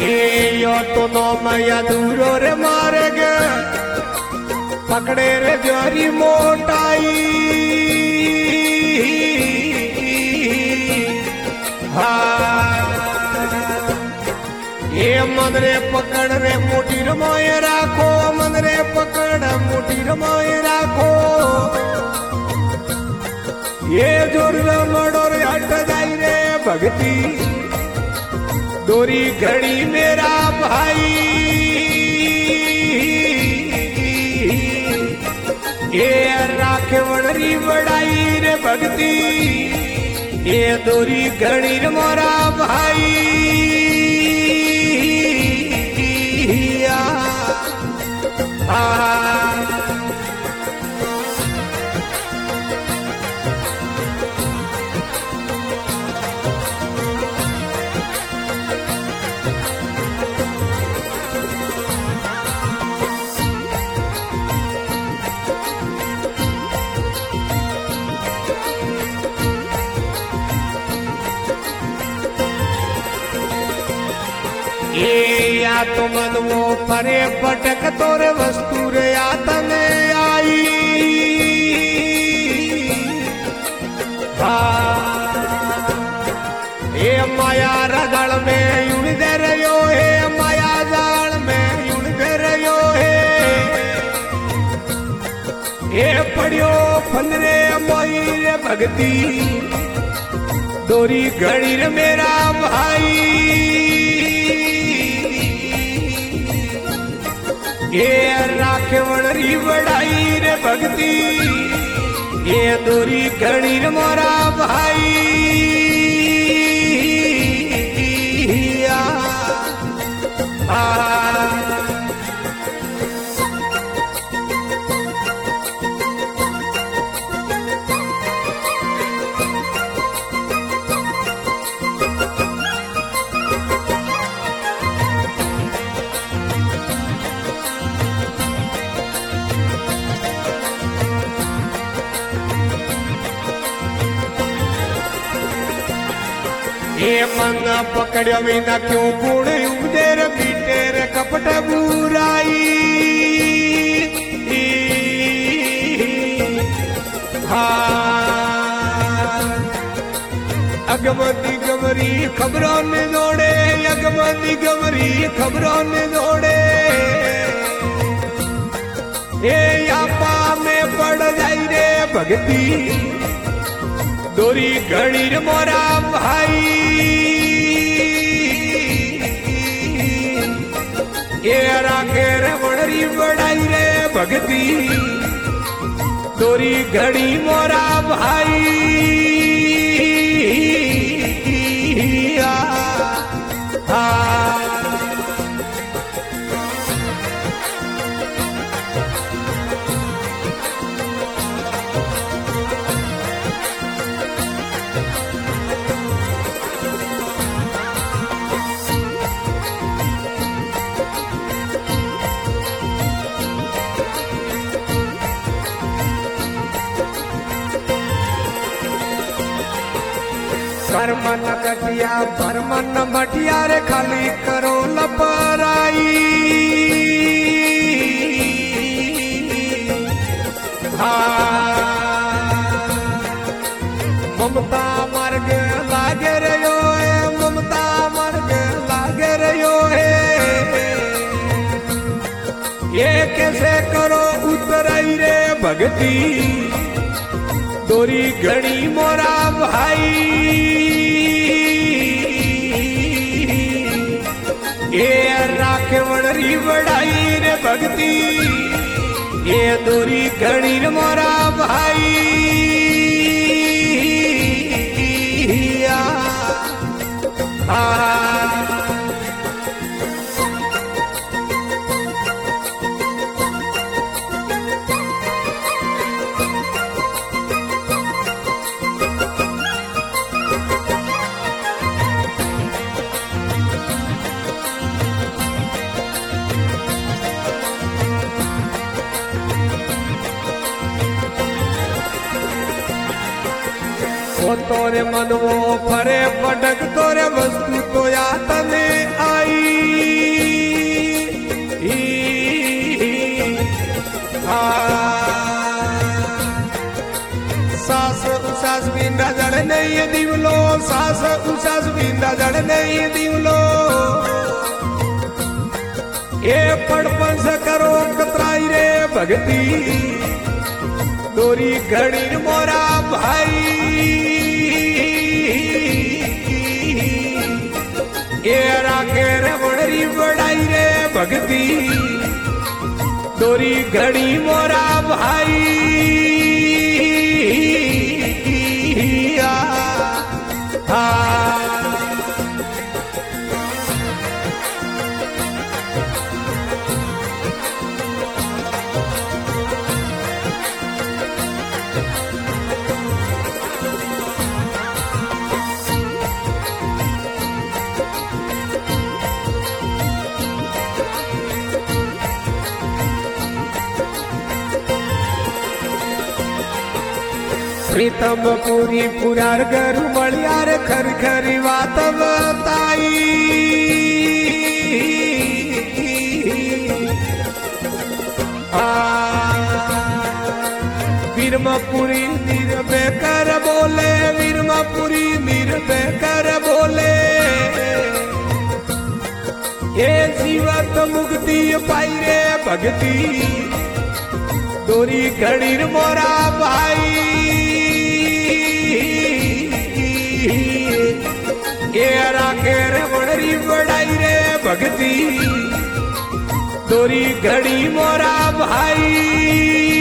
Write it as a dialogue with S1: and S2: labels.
S1: ए यो तो नो मैया दूरो रे मार्ग पकड़े रे जोरी मोटाई ये मन रे पकड़ रे मोटी रमोए राखो मन रे पकड़ मोटी रमोए राखो ये जोर मड़ो रे हट जाई रे भक्ति दोरी घड़ी मेरा भाई ये राखे वड़री बड़ाई रे भक्ति ये दोरी घड़ी रे मोरा भाई या तो मन वो परे पटक तोरे वस्तु रे आतने आई ये माया रगड़ में यूं दे रहो है माया जाल में यूं दे रहो है ये पड़ियो फंदरे मोई रे भक्ति दोरी घड़ी रे मेरा भाई ये राखे वड़री बड़ाई रे भक्ति ये दोरी घड़ी रे मोरा भाई ये मन पकड़ो बिना क्यों गुण उदेर बीटेर कपट बुराई अगमती गमरी खबरों ने दौड़े अगमती गमरी खबरों ने दौड़े ये आपा में पड़ जाई रे भक्ति दोरी घड़ी रे मोरा भाई ये राखे रे वड़री बड़ाई रे भक्ति दोरी घड़ी मोरा भाई परमन कटिया परमन मटिया रे खाली करो लपराई ममता मार्ग लागे रहो है ममता मार्ग लागे रहो है ये कैसे करो उतराई रे भक्ति दोरी घड़ी मोरा भाई ये राखे वड़री बड़ाई रे भक्ति ये दोरी घड़ी रे मोरा भाई वो तोरे मन वो फरे पटक तोरे वस्तु तो या तने आई सास उसास बिंदा जड़ नहीं दीवलो सास उसास बिंदा जड़ नहीं दीवलो ये पड़पन से करो कतराई रे भगती दोरी घड़ी मोरा भाई ये राखे रे बड़ी बड़ाई रे भगती दोरी घड़ी मोरा भाई प्रीतम पूरी पुरार गरु मलियार खर खरी वात बताई वीरमापुरी निर्भय कर बोले वीरमापुरी निर्भय कर बोले ये जीवत मुक्ति पाई रे भगती दोरी घड़ी मोरा भाई ये राखे रे बड़ी बड़ाई रे भगती दोरी घड़ी मोरा भाई